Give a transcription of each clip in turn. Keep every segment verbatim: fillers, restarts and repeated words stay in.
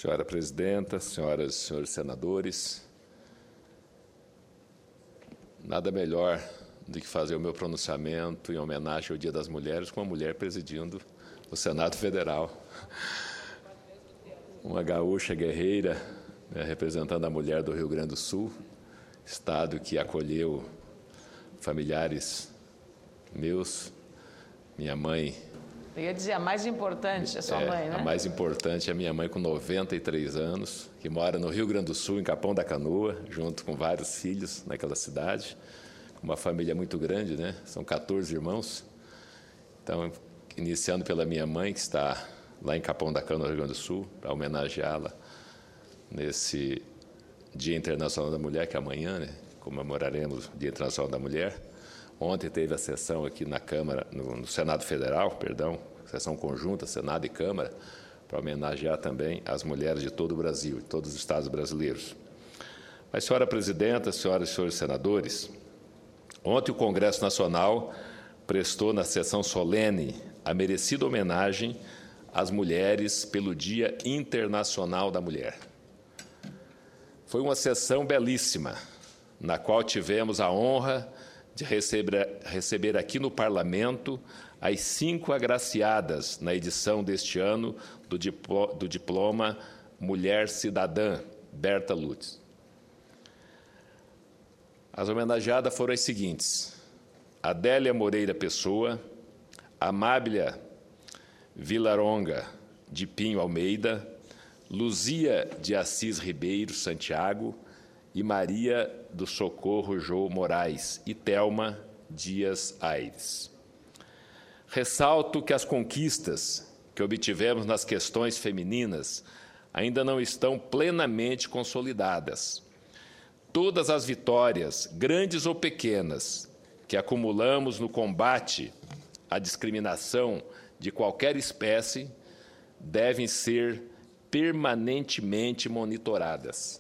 Senhora Presidenta, senhoras e senhores senadores, nada melhor do que fazer o meu pronunciamento em homenagem ao Dia das Mulheres com uma mulher presidindo o Senado Federal. Uma gaúcha guerreira, né, representando a mulher do Rio Grande do Sul, estado que acolheu familiares meus, minha mãe. Eu ia dizer, a mais importante, a sua é, mãe, né? A mais importante é a minha mãe, com noventa e três anos, que mora no Rio Grande do Sul, em Capão da Canoa, junto com vários filhos naquela cidade. Uma família muito grande, né? São quatorze irmãos. Então, iniciando pela minha mãe, que está lá em Capão da Canoa, no Rio Grande do Sul, para homenageá-la nesse Dia Internacional da Mulher, que é amanhã, né? Comemoraremos o Dia Internacional da Mulher. Ontem teve a sessão aqui na Câmara, no, no Senado Federal, perdão, sessão conjunta, Senado e Câmara, para homenagear também as mulheres de todo o Brasil, de todos os estados brasileiros. Mas, senhora Presidenta, senhoras e senhores senadores, ontem o Congresso Nacional prestou na sessão solene a merecida homenagem às mulheres pelo Dia Internacional da Mulher. Foi uma sessão belíssima, na qual tivemos a honra de receber, receber aqui no Parlamento as cinco agraciadas na edição deste ano do, diplo, do diploma Mulher Cidadã, Berta Lutz. As homenageadas foram as seguintes: Adélia Moreira Pessoa, Amáblia Vilaronga de Pinho Almeida, Luzia de Assis Ribeiro Santiago e Maria do Socorro Jô Moraes e Thelma Dias Aires. Ressalto que as conquistas que obtivemos nas questões femininas ainda não estão plenamente consolidadas. Todas as vitórias, grandes ou pequenas, que acumulamos no combate à discriminação de qualquer espécie, devem ser permanentemente monitoradas.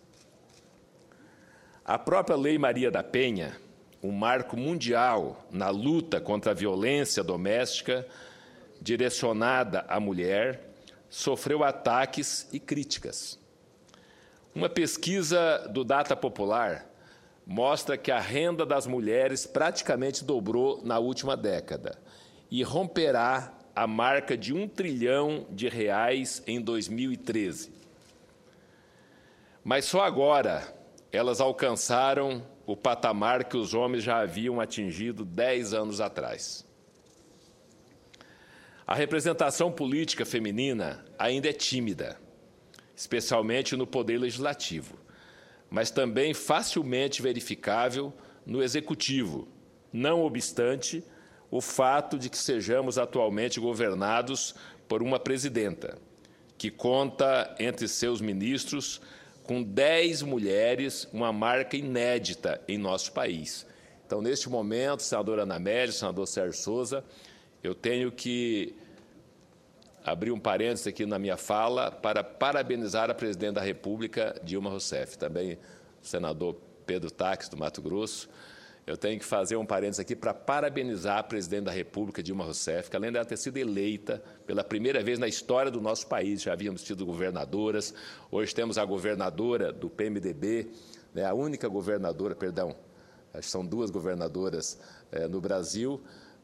A própria Lei Maria da Penha, um marco mundial na luta contra a violência doméstica direcionada à mulher, sofreu ataques e críticas. Uma pesquisa do Data Popular mostra que a renda das mulheres praticamente dobrou na última década e romperá a marca de um trilhão de reais em dois mil e treze. Mas só agora elas alcançaram o patamar que os homens já haviam atingido dez anos atrás. A representação política feminina ainda é tímida, especialmente no poder legislativo, mas também facilmente verificável no executivo, não obstante o fato de que sejamos atualmente governados por uma presidenta, que conta entre seus ministros com dez mulheres, uma marca inédita em nosso país. Então, neste momento, senadora Ana Amélia, senador Sérgio Souza, eu tenho que abrir um parênteses aqui na minha fala para parabenizar a presidente da República, Dilma Rousseff, também o senador Pedro Taques, do Mato Grosso. Eu tenho que fazer um parênteses aqui para parabenizar a presidente da República, Dilma Rousseff, que além de ela ter sido eleita pela primeira vez na história do nosso país, já havíamos tido governadoras, hoje temos a governadora do P M D B, né, a única governadora, perdão, acho que são duas governadoras é, no Brasil,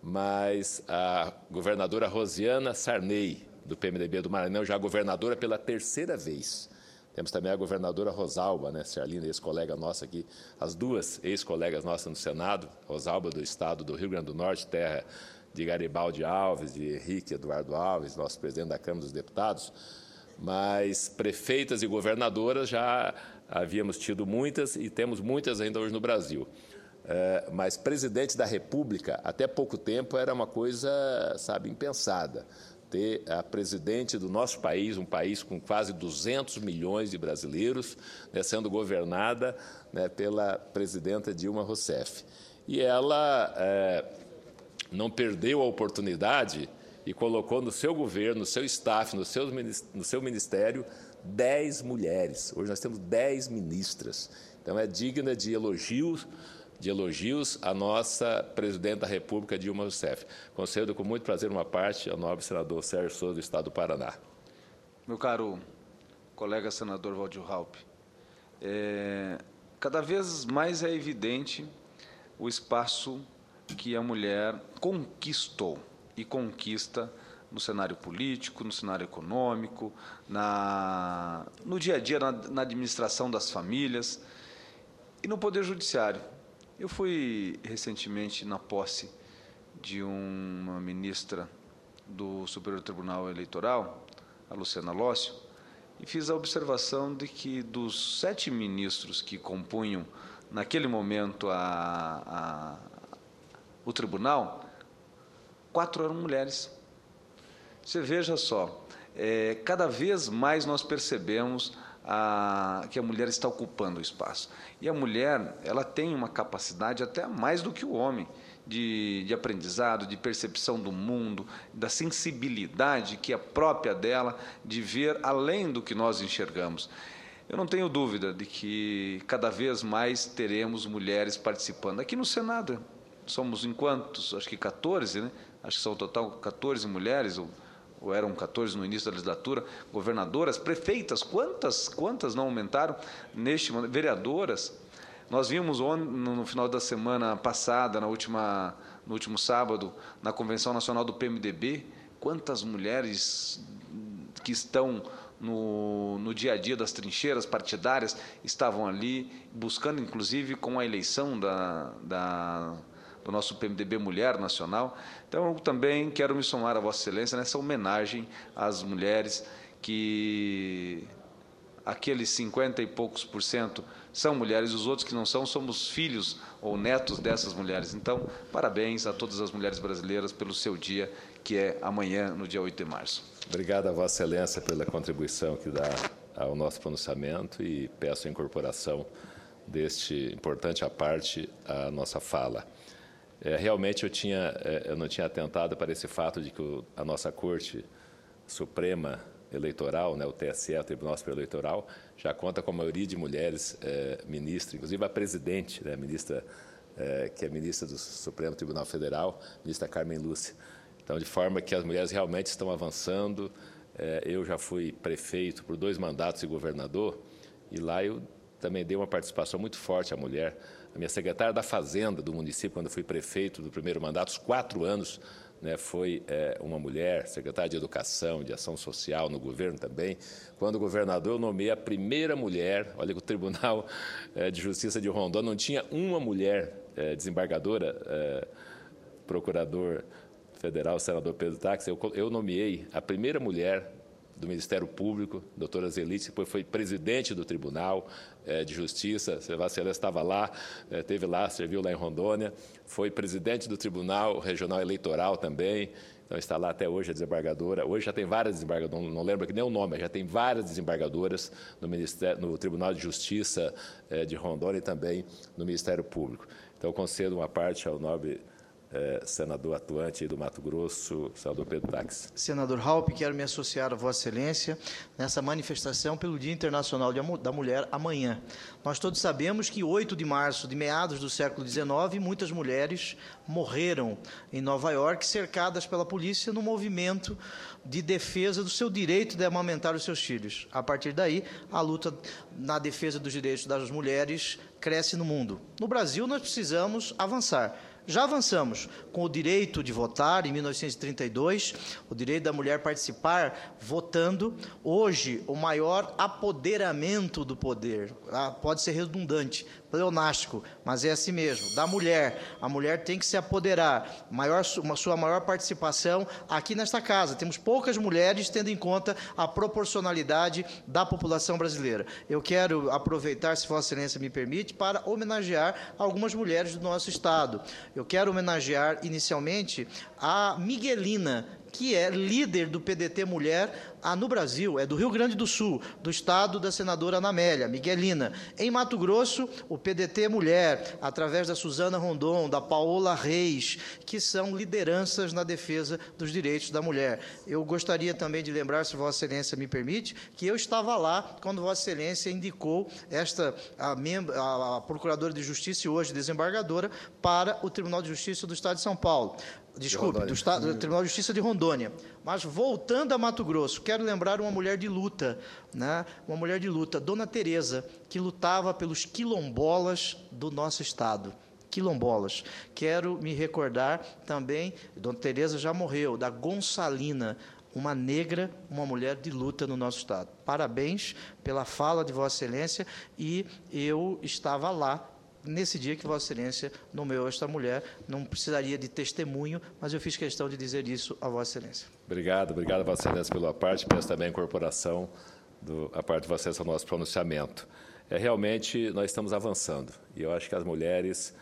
mas a governadora Rosiana Sarney, do P M D B do Maranhão, já governadora pela terceira vez. Temos também a governadora Rosalba, né, Ciarlina, ex-colega nossa aqui, as duas ex-colegas nossas no Senado, Rosalba do estado do Rio Grande do Norte, terra de Garibaldi Alves, de Henrique Eduardo Alves, nosso presidente da Câmara dos Deputados, mas prefeitas e governadoras já havíamos tido muitas e temos muitas ainda hoje no Brasil. É, mas presidente da República, até pouco tempo, era uma coisa, sabe, impensada. Ter a presidente do nosso país, um país com quase duzentos milhões de brasileiros, né, sendo governada, né, pela presidenta Dilma Rousseff. E ela é, não perdeu a oportunidade e colocou no seu governo, no seu staff, no seu, no seu ministério, dez mulheres. Hoje nós temos dez ministras. Então, é digna de elogios, de elogios à nossa presidente da República, Dilma Rousseff. Concedo com muito prazer uma parte ao nobre senador Sérgio Souza, do Estado do Paraná. Meu caro colega senador Waldir Raupp. É, cada vez mais é evidente o espaço que a mulher conquistou e conquista no cenário político, no cenário econômico, na, no dia a dia, na, na administração das famílias e no Poder Judiciário. Eu fui recentemente na posse de uma ministra do Superior Tribunal Eleitoral, a Luciana Lócio, e fiz a observação de que dos sete ministros que compunham, naquele momento, a, a, o tribunal, quatro eram mulheres. Você veja só, é, cada vez mais nós percebemos a, que a mulher está ocupando o espaço. E a mulher, ela tem uma capacidade até mais do que o homem, de, de aprendizado, de percepção do mundo, da sensibilidade que é própria dela, de ver além do que nós enxergamos. Eu não tenho dúvida de que cada vez mais teremos mulheres participando. Aqui no Senado, somos em quantos? Acho que quatorze, né? Acho que são total quatorze mulheres, ou, ou eram quatorze no início da legislatura, governadoras, prefeitas, quantas, quantas não aumentaram neste momento? Vereadoras. Nós vimos no final da semana passada, na última, no último sábado, na Convenção Nacional do P M D B, quantas mulheres que estão no, no dia a dia das trincheiras partidárias estavam ali, buscando, inclusive, com a eleição da, da, do nosso P M D B Mulher Nacional. Então, eu também quero me somar a Vossa Excelência nessa homenagem às mulheres que... aqueles cinquenta e poucos por cento são mulheres, os outros que não são, somos filhos ou netos dessas mulheres. Então, parabéns a todas as mulheres brasileiras pelo seu dia, que é amanhã, no dia oito de março. Obrigado a Vossa Excelência pela contribuição que dá ao nosso pronunciamento e peço a incorporação deste importante à parte à nossa fala. É, realmente eu, tinha, eu não tinha atentado para esse fato de que o, a nossa Corte Suprema Eleitoral, né, o T S E, o Tribunal Superior Eleitoral, já conta com a maioria de mulheres é, ministras, inclusive a presidente, né, a ministra, é, que é ministra do Supremo Tribunal Federal, ministra Carmen Lúcia. Então, de forma que as mulheres realmente estão avançando. É, eu já fui prefeito por dois mandatos e governador, e lá eu também dei uma participação muito forte à mulher. A minha secretária da Fazenda do município, quando eu fui prefeito do primeiro mandato, os quatro anos, né, foi é, uma mulher, secretária de Educação, de Ação Social no governo também. Quando governador, eu nomeei a primeira mulher, olha que o Tribunal é, de Justiça de Rondônia não tinha uma mulher é, desembargadora, é, procurador federal, senador Pedro Táxi, eu, eu nomeei a primeira mulher do Ministério Público, doutora Zelice, depois foi presidente do Tribunal eh, de Justiça, Vossa Excelência estava lá, eh, esteve lá, serviu lá em Rondônia, foi presidente do Tribunal Regional Eleitoral também, então está lá até hoje a desembargadora. Hoje já tem várias desembargadoras, não, não lembro aqui nem o nome, já tem várias desembargadoras no, Ministério, no Tribunal de Justiça eh, de Rondônia e também no Ministério Público. Então, eu concedo uma parte ao nobre É, senador atuante do Mato Grosso, senador Pedro Táxi. Senador Raupp, quero me associar a Vossa Excelência nessa manifestação pelo Dia Internacional da Mulher amanhã. Nós todos sabemos que oito de março, de meados do século dezenove, muitas mulheres morreram em Nova York, cercadas pela polícia no movimento de defesa do seu direito de amamentar os seus filhos. A partir daí, a luta na defesa dos direitos das mulheres cresce no mundo. No Brasil, nós precisamos avançar. Já avançamos com o direito de votar, em mil novecentos e trinta e dois, o direito da mulher participar votando. Hoje, o maior apoderamento do poder, pode ser redundante, pleonástico, mas é assim mesmo, da mulher. A mulher tem que se apoderar, maior, uma sua maior participação aqui nesta casa. Temos poucas mulheres, tendo em conta a proporcionalidade da população brasileira. Eu quero aproveitar, se Vossa Excelência me permite, para homenagear algumas mulheres do nosso Estado. Eu quero homenagear, inicialmente, a Miguelina, que é líder do P D T Mulher ah, no Brasil, é do Rio Grande do Sul, do estado da senadora Ana Amélia, Miguelina. Em Mato Grosso, o P D T Mulher, através da Suzana Rondon, da Paola Reis, que são lideranças na defesa dos direitos da mulher. Eu gostaria também de lembrar, se Vossa Excelência me permite, que eu estava lá quando Vossa Excelência indicou esta, a, a, a Procuradora de Justiça e hoje desembargadora, para o Tribunal de Justiça do Estado de São Paulo. Desculpe, do, estado, do Tribunal de Justiça de Rondônia. Mas, voltando a Mato Grosso, quero lembrar uma mulher de luta, né? uma mulher de luta, Dona Tereza, que lutava pelos quilombolas do nosso estado. Quilombolas. Quero me recordar também, Dona Tereza já morreu, da Gonçalina, uma negra, uma mulher de luta no nosso estado. Parabéns pela fala de Vossa Excelência, e eu estava lá nesse dia que Vossa Excelência nomeou esta mulher. Não precisaria de testemunho, mas eu fiz questão de dizer isso a Vossa Excelência. Obrigado, obrigado, Vossa Excelência, pela parte, peço também a incorporação do, a parte de Vossa Excelência ao nosso pronunciamento. É, realmente, nós estamos avançando, e eu acho que as mulheres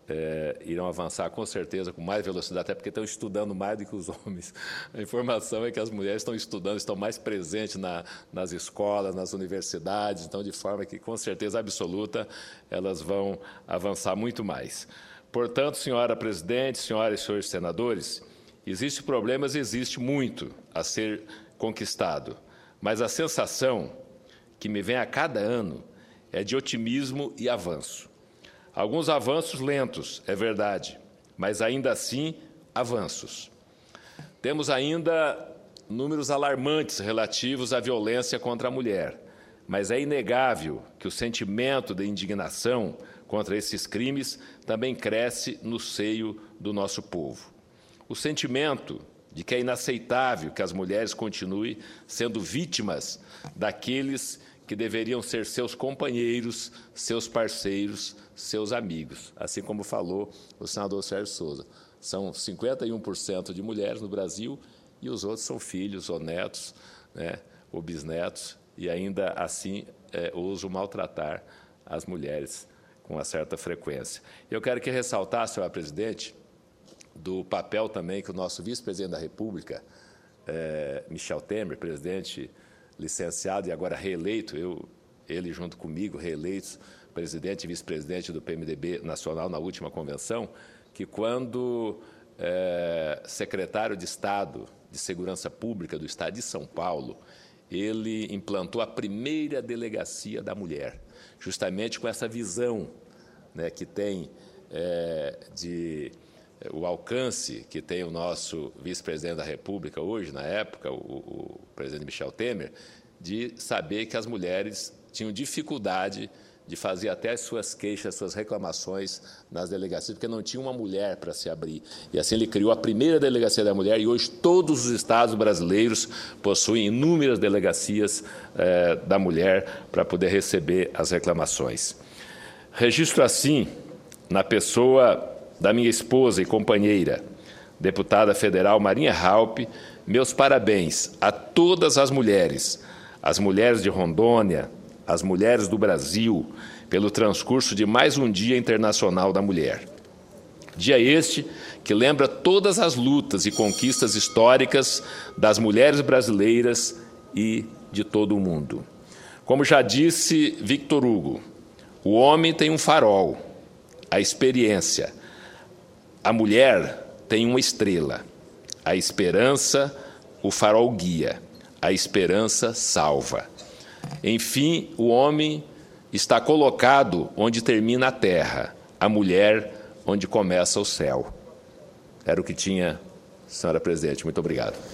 É, irão avançar com certeza com mais velocidade, até porque estão estudando mais do que os homens. A informação é que as mulheres estão estudando, estão mais presentes na, nas escolas, nas universidades, então, de forma que, com certeza absoluta, elas vão avançar muito mais. Portanto, senhora presidente, senhoras e senhores senadores, existe problemas, existe muito a ser conquistado, mas a sensação que me vem a cada ano é de otimismo e avanço. Alguns avanços lentos, é verdade, mas ainda assim avanços. Temos ainda números alarmantes relativos à violência contra a mulher, mas é inegável que o sentimento de indignação contra esses crimes também cresce no seio do nosso povo. O sentimento de que é inaceitável que as mulheres continuem sendo vítimas daqueles que deveriam ser seus companheiros, seus parceiros, seus amigos, assim como falou o senador Sérgio Souza. São cinquenta e um por cento de mulheres no Brasil e os outros são filhos ou netos, né, ou bisnetos, e ainda assim é, ousam maltratar as mulheres com uma certa frequência. Eu quero que ressaltar, senhora presidente, do papel também que o nosso vice-presidente da República, é, Michel Temer, presidente licenciado e agora reeleito, eu, ele junto comigo, reeleitos, presidente e vice-presidente do P M D B nacional na última convenção, que quando é, secretário de Estado de Segurança Pública do Estado de São Paulo, ele implantou a primeira delegacia da mulher, justamente com essa visão, né, que tem é, de o alcance que tem o nosso vice-presidente da República hoje, na época, o, o presidente Michel Temer, de saber que as mulheres tinham dificuldade de fazer até as suas queixas, as suas reclamações nas delegacias, porque não tinha uma mulher para se abrir. E assim ele criou a primeira delegacia da mulher, e hoje todos os estados brasileiros possuem inúmeras delegacias eh, da mulher para poder receber as reclamações. Registro assim, na pessoa da minha esposa e companheira, deputada federal Marinha Raupp, meus parabéns a todas as mulheres, as mulheres de Rondônia, as mulheres do Brasil, pelo transcurso de mais um Dia Internacional da Mulher. Dia este que lembra todas as lutas e conquistas históricas das mulheres brasileiras e de todo o mundo. Como já disse Victor Hugo, o homem tem um farol, a experiência. A mulher tem uma estrela, a esperança, o farol guia, a esperança salva. Enfim, o homem está colocado onde termina a terra, a mulher onde começa o céu. Era o que tinha, senhora presidente. Muito obrigado.